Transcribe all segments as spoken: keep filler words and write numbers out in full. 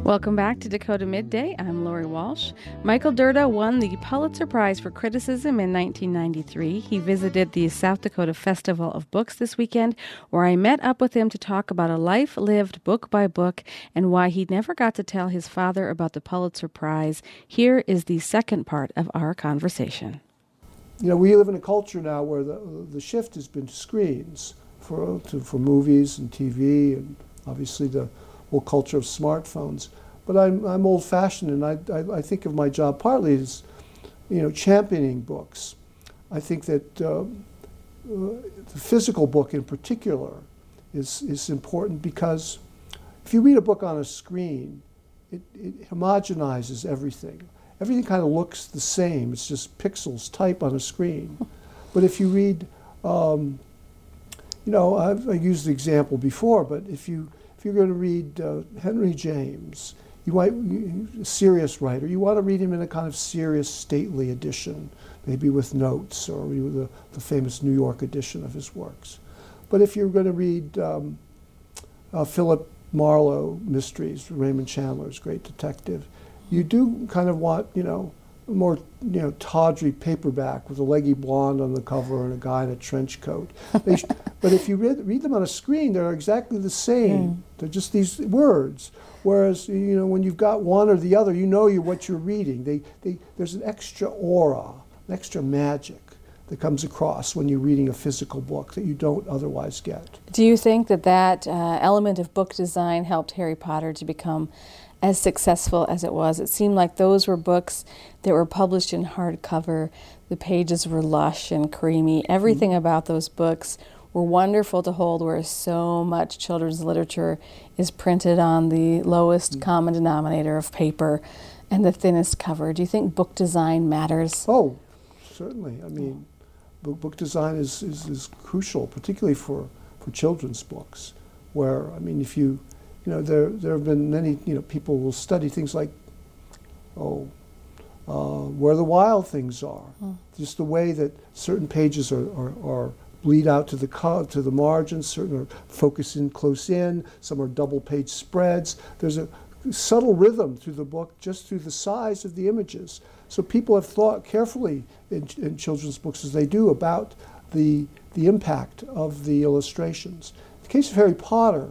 Welcome back to Dakota Midday. I'm Lori Walsh. Michael Dirda won the Pulitzer Prize for Criticism in nineteen ninety-three. He visited the South Dakota Festival of Books this weekend, where I met up with him to talk about a life lived book by book and why he never got to tell his father about the Pulitzer Prize. Here is the second part of our conversation. You know, we live in a culture now where the the shift has been to screens for to, for movies and T V, and obviously the whole culture of smartphones. But I'm I'm old-fashioned, and I, I I think of my job partly as, you know, championing books. I think that uh, uh, the physical book in particular is is important because if you read a book on a screen, it, it homogenizes everything. Everything kind of looks the same. It's just pixels type on a screen. But if you read, um, you know, I've I used the example before, but if you if you're going to read uh, Henry James, you might a serious writer. You want to read him in a kind of serious, stately edition, maybe with notes, or the, the famous New York edition of his works. But if you're going to read um, uh, Philip Marlowe mysteries, Raymond Chandler's great detective, you do kind of want, you know, a more, you know, tawdry paperback with a leggy blonde on the cover and a guy in a trench coat. They sh- but if you read, read them on a screen, they're exactly the same. Mm. They're just these words. Whereas, you know, when you've got one or the other, you know you what you're reading. They, they, there's an extra aura, an extra magic that comes across when you're reading a physical book that you don't otherwise get. Do you think that that uh, element of book design helped Harry Potter to become as successful as it was? It seemed like those were books that were published in hardcover. The pages were lush and creamy. Everything mm-hmm. about those books were wonderful to hold, whereas so much children's literature is printed on the lowest mm-hmm. common denominator of paper and the thinnest cover. Do you think book design matters? Oh, certainly. I mean, book, book design is, is, is crucial, particularly for, for children's books, where, I mean, if you You know, there there have been many, you know, people will study things like, oh, uh, where the wild things are. Mm. Just the way that certain pages are, are, are bleed out to the co- to the margins, certain are focused in close in, some are double page spreads. There's a subtle rhythm through the book just through the size of the images. So people have thought carefully in, in children's books, as they do, about the, the impact of the illustrations. In the case of Harry Potter,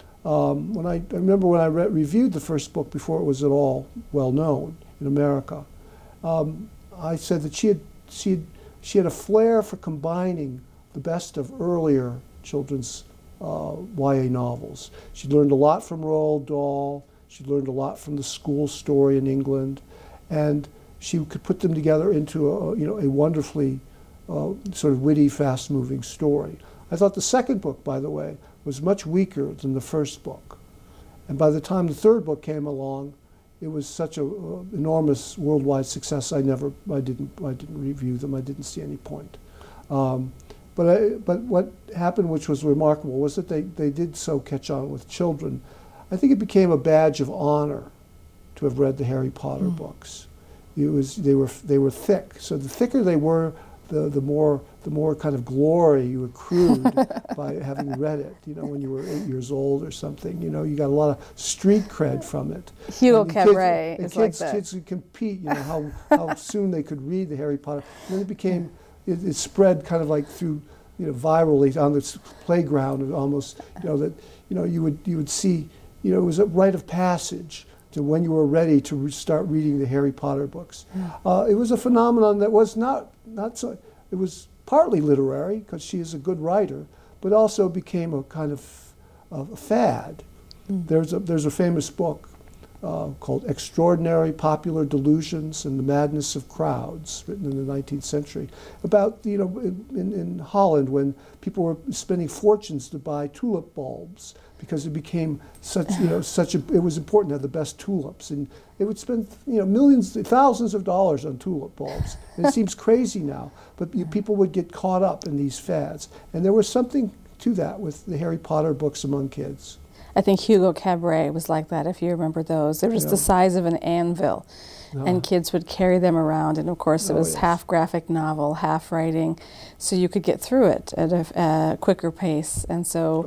Um, when I, I remember when I re- reviewed the first book before it was at all well known in America, um, I said that she had, she had she had a flair for combining the best of earlier children's uh, Y A novels. She learned a lot from Roald Dahl. She learned a lot from the school story in England, and she could put them together into a, you know, a wonderfully uh, sort of witty, fast-moving story. I thought the second book, by the way, was much weaker than the first book. And by the time the third book came along, it was such an uh, enormous worldwide success, I never, I didn't, I didn't review them, I didn't see any point. Um, but, I, but what happened, which was remarkable, was that they, they did so catch on with children. I think it became a badge of honor to have read the Harry Potter mm. books. It was, they were, they were thick, so the thicker they were, the, the more the more kind of glory you accrued by having read it, you know, when you were eight years old or something. You know, you got a lot of street cred from it. Hugo Cabret is kids, like kids, that. Kids could compete, you know, how, how soon they could read the Harry Potter. And then it became, it, it spread kind of like through, you know, virally on the playground, and almost, you know, that, you know, you would, you would see, you know, it was a rite of passage to when you were ready to re- start reading the Harry Potter books. Uh, it was a phenomenon that was not, not so, it was partly literary, because she is a good writer, but also became a kind of, of a fad. Mm. There's, a, there's a famous book uh, called Extraordinary Popular Delusions and the Madness of Crowds, written in the nineteenth century, about, you know, in, in Holland, when people were spending fortunes to buy tulip bulbs, because it became such, you know, such a, it was important to have the best tulips, and they would spend, you know, millions, thousands of dollars on tulip bulbs. And it seems crazy now, but you, people would get caught up in these fads. And there was something to that with the Harry Potter books among kids. I think Hugo Cabret was like that, if you remember those. They were just yeah. the size of an anvil, no. and kids would carry them around. And of course, it oh, was yes. half graphic novel, half writing, so you could get through it at a uh, quicker pace. And so, oh.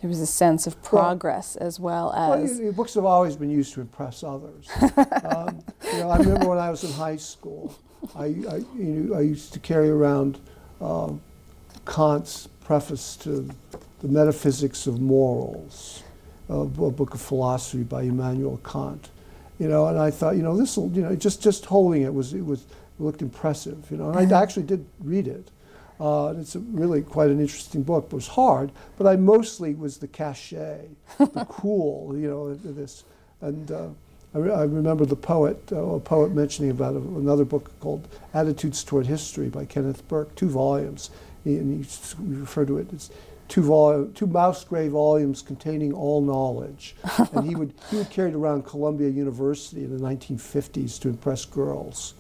there was a sense of progress well, as well as... Well, you, books have always been used to impress others. um, you know, I remember when I was in high school, I, I, you know, I used to carry around uh, Kant's preface to The Metaphysics of Morals, uh, a book of philosophy by Immanuel Kant. You know, and I thought, you know, this will, you know, just just holding it was it was it looked impressive. You know, and I actually did read it. Uh, it's a really quite an interesting book. It was hard, but I mostly was the cachet, the cool, you know, this. And uh, I, re I remember the poet, uh, a poet mentioning about a, another book called Attitudes Toward History by Kenneth Burke, two volumes, he, and he referred to it as two volume, two mouse gray volumes containing all knowledge. And he would he would carry it around Columbia University in the nineteen fifties to impress girls.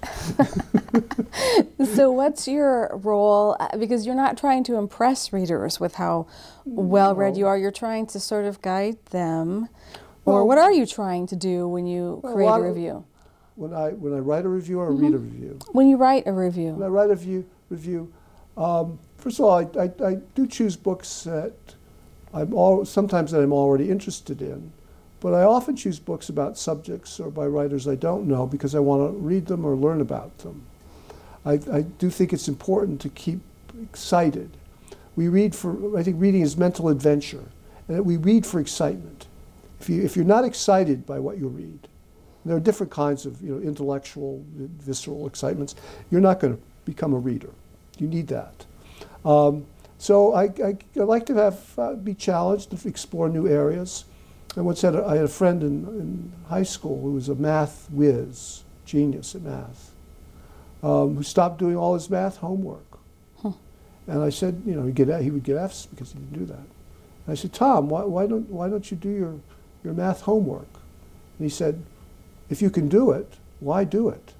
So what's your role, because you're not trying to impress readers with how well read No. you are, you're trying to sort of guide them, or Well, what are you trying to do when you well, create a a lot of- review? When I when I write a review or Mm-hmm. read a review. When you write a When I review. write a view, review, um, first of all, I, I, I do choose books that I'm all, sometimes that I'm already interested in, but I often choose books about subjects or by writers I don't know because I want to read them or learn about them. I, I do think it's important to keep excited. We read for, I think reading is mental adventure, and that we read for excitement. If, you, if you're not excited by what you read, there are different kinds of you know, intellectual, visceral excitements, you're not going to become a reader. You need that. Um, so I, I, I like to have, uh, be challenged and explore new areas. I once had a, I had a friend in, in high school who was a math whiz, genius at math, um, who stopped doing all his math homework. Huh. And I said, you know, he'd get, he would get F's because he didn't do that. And I said, Tom, why, why, don't, why don't you do your, your math homework? And he said, if you can do it, why do it?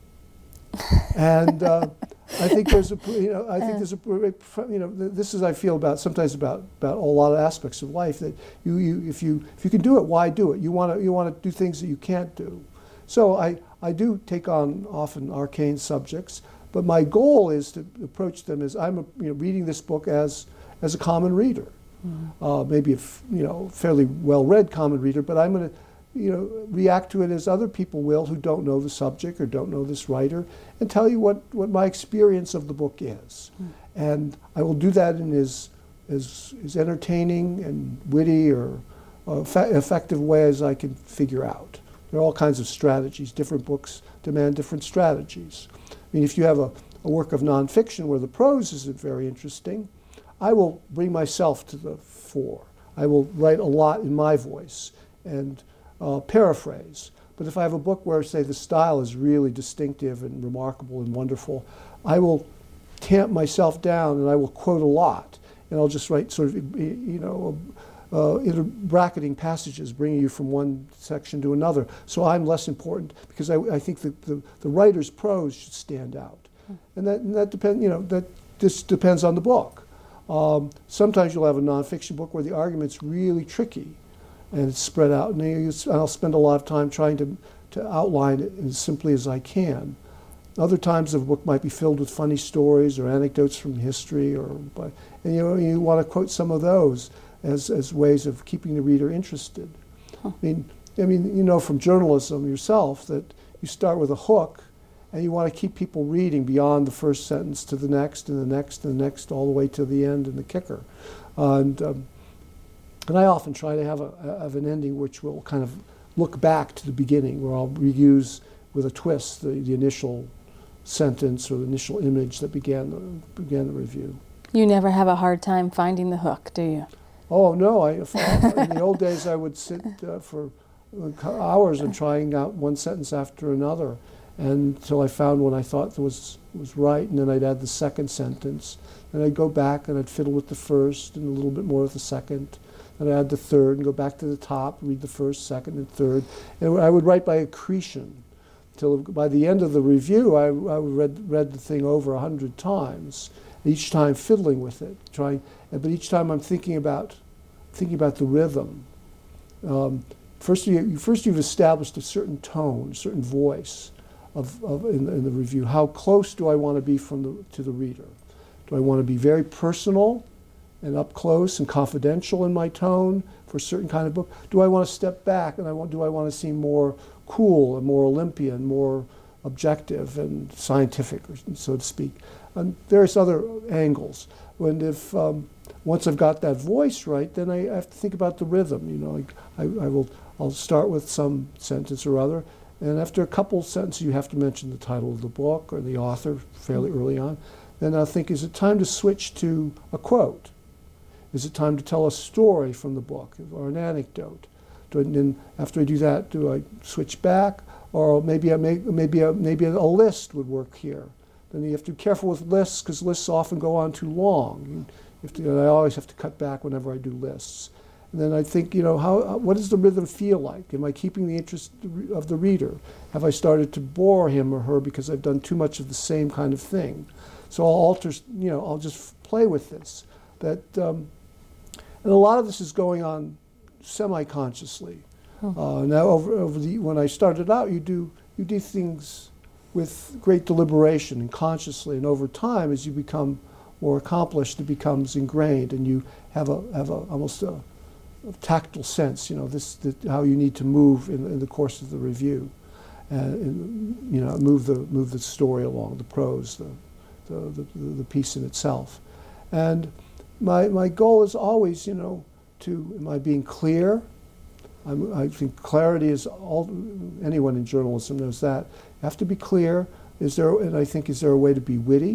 And uh, I think there's a, you know, I think there's a, you know, this is I feel about sometimes about about a lot of aspects of life that you, you if you if you can do it, why do it? You want to you want to do things that you can't do. So I I do take on often arcane subjects, but my goal is to approach them as I'm you know, reading this book as as a common reader, mm-hmm. uh, maybe a f you know fairly well-read common reader, but I'm going to you know, react to it as other people will who don't know the subject or don't know this writer, and tell you what, what my experience of the book is. Mm. And I will do that in as, as, as entertaining and witty or uh, effective way as I can figure out. There are all kinds of strategies. Different books demand different strategies. I mean, if you have a, a work of nonfiction where the prose isn't very interesting, I will bring myself to the fore. I will write a lot in my voice and Uh, paraphrase. But if I have a book where, say, the style is really distinctive and remarkable and wonderful, I will tamp myself down and I will quote a lot. And I'll just write sort of, you know, uh, inter bracketing passages, bringing you from one section to another. So I'm less important because I, I think that the, the writer's prose should stand out. Hmm. And that, and that depends, you know, that just depends on the book. Um, sometimes you'll have a nonfiction book where the argument's really tricky and it's spread out, and I'll spend a lot of time trying to, to outline it as simply as I can. Other times the book might be filled with funny stories or anecdotes from history, or by, and you know, you want to quote some of those as, as ways of keeping the reader interested. Huh. I mean, I mean, you know from journalism yourself that you start with a hook and you want to keep people reading beyond the first sentence to the next and the next and the next all the way to the end and the kicker. Uh, and, um, And I often try to have, a, have an ending which will kind of look back to the beginning, where I'll reuse with a twist the, the initial sentence or the initial image that began the, began the review. You never have a hard time finding the hook, do you? Oh, no. I, if I, in the old days, I would sit uh, for hours and trying out one sentence after another until I found one I thought was, was right, and then I'd add the second sentence. And I'd go back and I'd fiddle with the first and a little bit more with the second. And I'd add the third and go back to the top, read the first, second, and third. And I would write by accretion. Till by the end of the review, I, I read, read the thing over a hundred times, each time fiddling with it, trying. But each time I'm thinking about, thinking about the rhythm. Um, first, you, first you've established a certain tone, a certain voice of, of in, in the review. How close do I want to be from the, to the reader? Do I want to be very personal and up close and confidential in my tone for a certain kind of book? Do I want to step back and I want, do I want to seem more cool and more Olympian, more objective and scientific, so to speak? And various other angles. When if um, once I've got that voice right, then I have to think about the rhythm. You know, I, I, I will I'll start with some sentence or other, and after a couple sentences, you have to mention the title of the book or the author fairly early on. Then I'll think, is it time to switch to a quote? Is it time to tell a story from the book or an anecdote? Do I, then after I do that, do I switch back, or maybe I make maybe a, maybe a list would work here? Then you have to be careful with lists because lists often go on too long. You have to, and I always have to cut back whenever I do lists. And then I think, you know, how, what does the rhythm feel like? Am I keeping the interest of the reader? Have I started to bore him or her because I've done too much of the same kind of thing? So I'll alter, you know, I'll just play with this. That, um, and a lot of this is going on semi-consciously. Oh. Uh, now, over, over the, when I started out, you do you do things with great deliberation and consciously, and over time, as you become more accomplished, it becomes ingrained, and you have a have a almost a, a tactile sense. You know, this, this how you need to move in, in the course of the review, and you know, move the move the story along, the prose, the the, the, the piece in itself, and my my goal is always, you know, to am I being clear? I'm, I think clarity is all. Anyone in journalism knows that. You have to be clear. Is there? And I think, is there a way to be witty?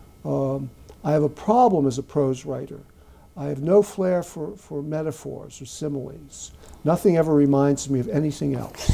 Um, I have a problem as a prose writer. I have no flair for, for metaphors or similes. Nothing ever reminds me of anything else.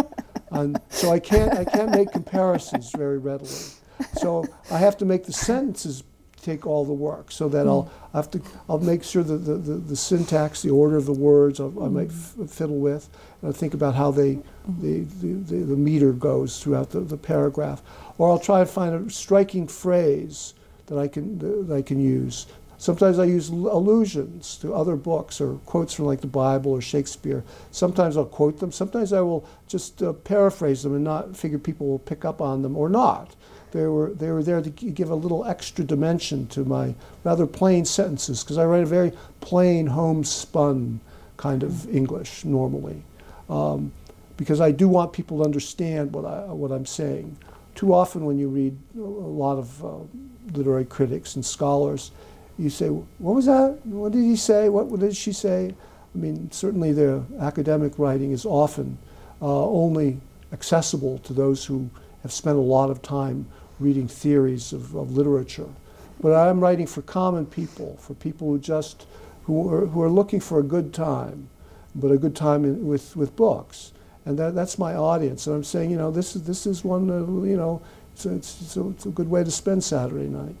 And so I can't I can't make comparisons very readily. So I have to make the sentences take all the work, so that mm. I'll I have to I'll make sure that the, the, the syntax, the order of the words, I'll, mm. I might f fiddle with, and I'll think about how they mm. the, the, the the meter goes throughout the, the paragraph, or I'll try to find a striking phrase that I can that I can use. Sometimes I use allusions to other books or quotes from like the Bible or Shakespeare. Sometimes I'll quote them. Sometimes I will just uh, paraphrase them and not figure people will pick up on them or not. They were, they were there to give a little extra dimension to my rather plain sentences, because I write a very plain, homespun kind of English normally, um, because I do want people to understand what, I, what I'm saying. Too often when you read a lot of uh, literary critics and scholars, you say, what was that? What did he say? What, what did she say? I mean, certainly their academic writing is often uh, only accessible to those who have spent a lot of time reading theories of, of literature. But I'm writing for common people, for people who just, who are, who are looking for a good time, but a good time in, with, with books. And that, that's my audience. And I'm saying, you know, this is, this is one, uh, you know, it's a, it's, a, it's a good way to spend Saturday night.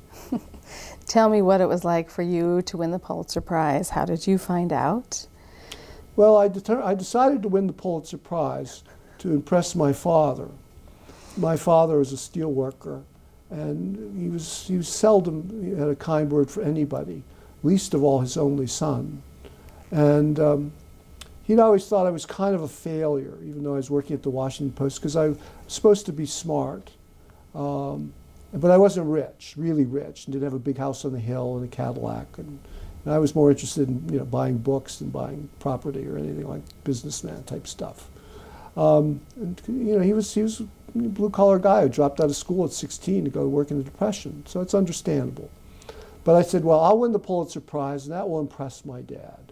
Tell me what it was like for you to win the Pulitzer Prize. How did you find out? Well, I, deter I decided to win the Pulitzer Prize to impress my father. My father was a steel worker, and he was, he was seldom he had a kind word for anybody, least of all his only son. And um, he'd always thought I was kind of a failure, even though I was working at the Washington Post, because I was supposed to be smart. Um, but I wasn't rich, really rich, and didn't have a big house on the hill and a Cadillac. And, and I was more interested in, you know, buying books than buying property or anything like businessman type stuff. Um, and, you know, he was, he was a blue-collar guy who dropped out of school at sixteen to go work in the Depression, so it's understandable. But I said, well, I'll win the Pulitzer Prize, and that will impress my dad.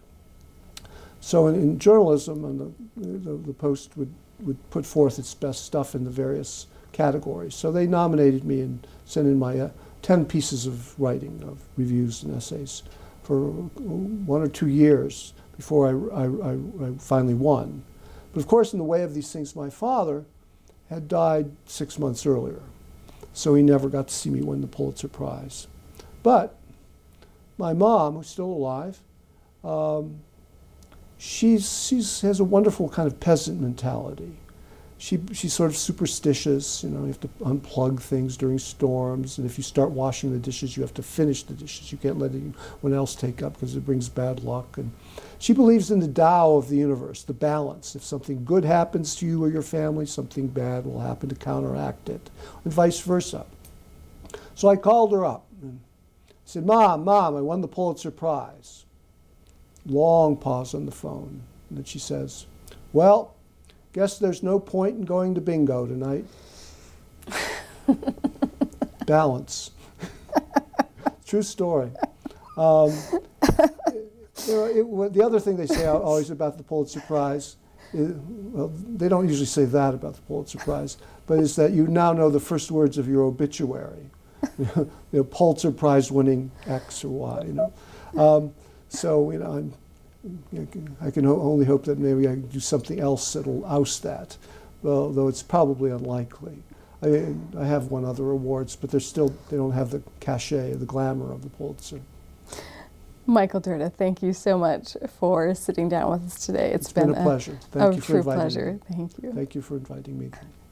So in, in journalism, and the, the, the Post would, would put forth its best stuff in the various categories. So they nominated me and sent in my uh, ten pieces of writing, of reviews and essays, for one or two years before I, I, I, I finally won. But of course, in the way of these things, my father had died six months earlier, so he never got to see me win the Pulitzer Prize. But my mom, who's still alive, um, she's, she's has a wonderful kind of peasant mentality. She, she's sort of superstitious, you know, you have to unplug things during storms, and if you start washing the dishes, you have to finish the dishes. You can't let anyone else take up because it brings bad luck. And she believes in the Tao of the universe, the balance. If something good happens to you or your family, something bad will happen to counteract it, and vice versa. So I called her up and said, Mom, Mom, I won the Pulitzer Prize. Long pause on the phone. And then she says, well, guess there's no point in going to bingo tonight. Balance. True story. Um, you know, it, the other thing they say always about the Pulitzer Prize, is, well, they don't usually say that about the Pulitzer Prize, but is that you now know the first words of your obituary. You know, Pulitzer Prize winning X or Y. You know, um, so you know, I'm, I can only hope that maybe I can do something else that'll oust that, well, though it's probably unlikely. I mean, I have won other awards, but they're still they don't have the cachet, the glamour of the Pulitzer. Michael Dirda, thank you so much for sitting down with us today. It's been, been a pleasure. Thank a you for true inviting pleasure. me. Thank you. Thank you for inviting me.